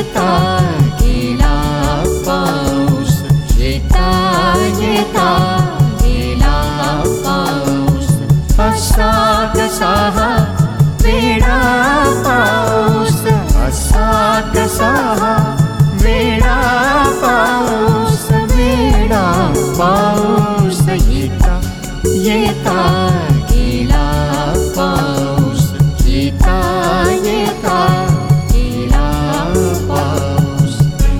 येता गेला पाऊस, येता येता गेला पाऊस, असा कसा हा वेडा पाऊस, असा कसा हा वेडा पाऊस, वेडा पाऊस, येता येता गेला पाऊस, येता येता गेला पाऊस.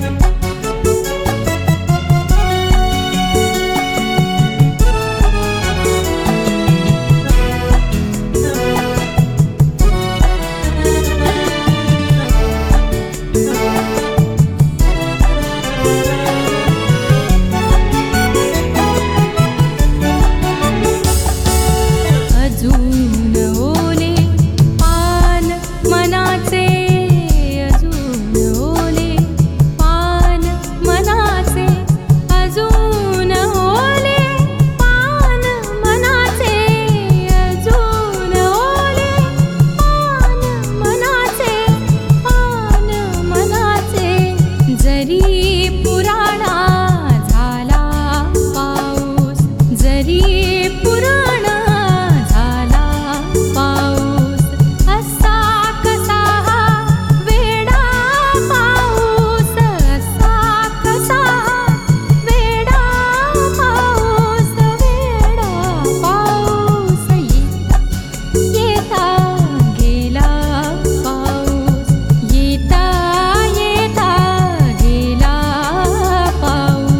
अजून ओले पान मनाचे, अजून ओले पान मनाचे, अजून ओले पान मनाचे, अजून ओले पान मनाचे, पान मनाचे. जरी पुराणा झाला पाऊस, जरी पुराणा झाला पाऊस, असा कसा हा वेडा पाऊस, असा कसा हा वेडा पाऊस, वेडा पाऊस, येता गेला पाऊस, येता येता गेला पाऊस.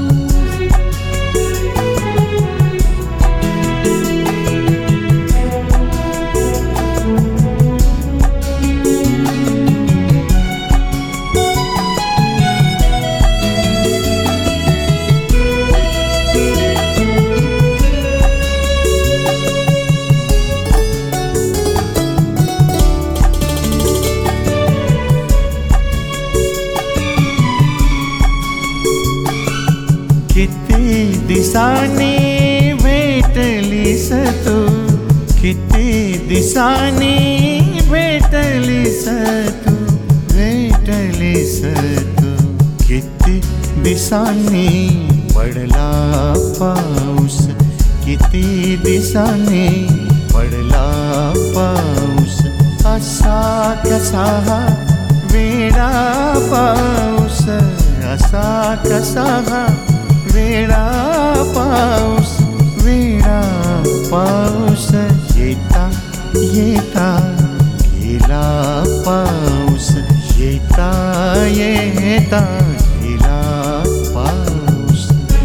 किती दिसांनी भेटलीस तू, किती दिसांनी भेटलीस तू, भेटलीस तू. किती दिसांनी पडला पाऊस, किती दिसांनी पडला पाऊस, असा कसा हा वेडा पाऊस, असा कसा हा वेडा पाऊस, वेडा पाऊस, येता येता गेला पाऊस, येता येता गेला पाऊस.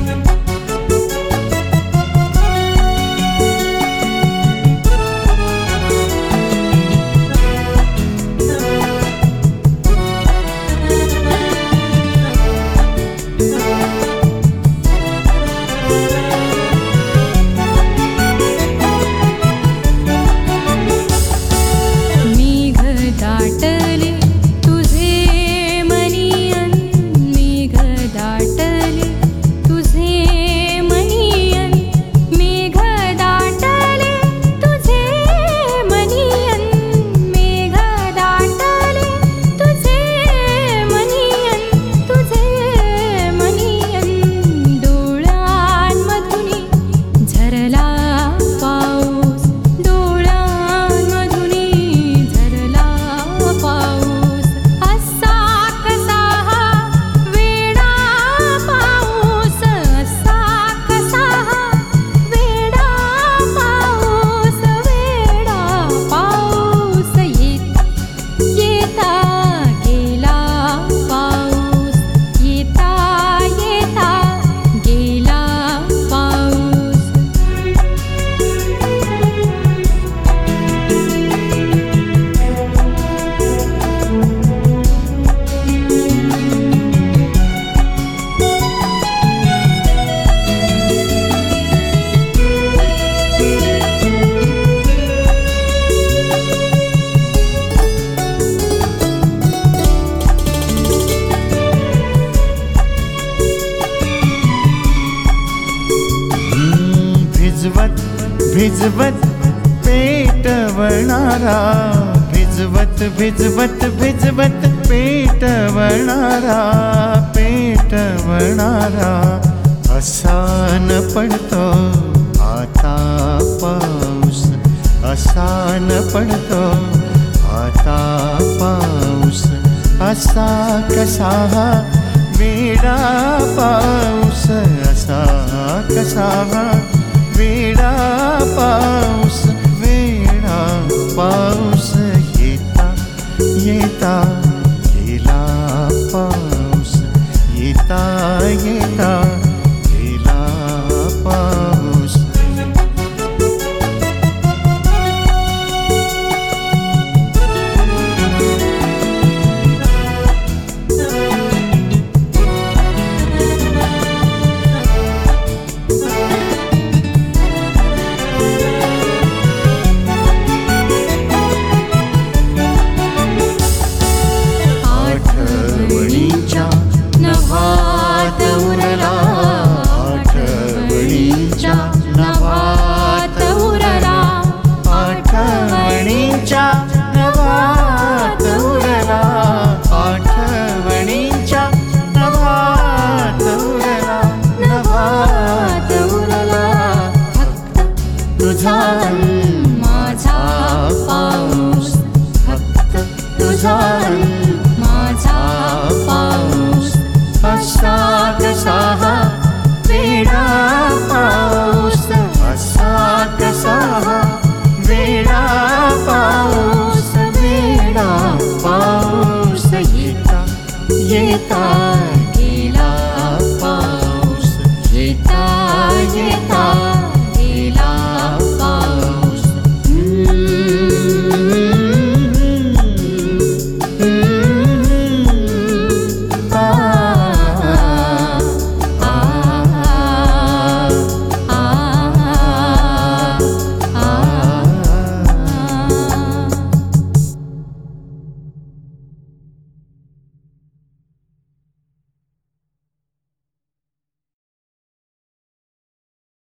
मेघ दाटले तुझे मनियन, मेघ दाटले तुझे मनियन, मेघ दाटले तुझे मनियन, मेघ दाटले तुझे मनियन, तुझे मनियन. डोळ्यांमधुनी झरला पाऊस, डोळ्यांमधुनी झरला पाऊस, असा कसा हा वेडा पाऊस, असा कसा हा वेडा पाऊस, वेडा पाऊस, येता गेला पाऊस, येता येता गेला पाऊस. भिजवत भिजवत पेटवणारा, भिजवत भिजवत भिजवत भिजवत पेटवणारा पेटवणारा असा न पडतो आता पाऊस असा न पडतो आता पाऊस असा कसा हा वेडा पाऊस असा कसा हा वेडा पाऊस वेडा पाऊस येता येता गेला पाऊस येता येता गेला पाऊस आठवणीच्या नभात उरला आठवणीच्या नभात उरला आठवणीच्या नभात उरला आठवणीच्या नभात उरला नभात उरला फक्त तुझा माझा पाऊस फक्त तुझा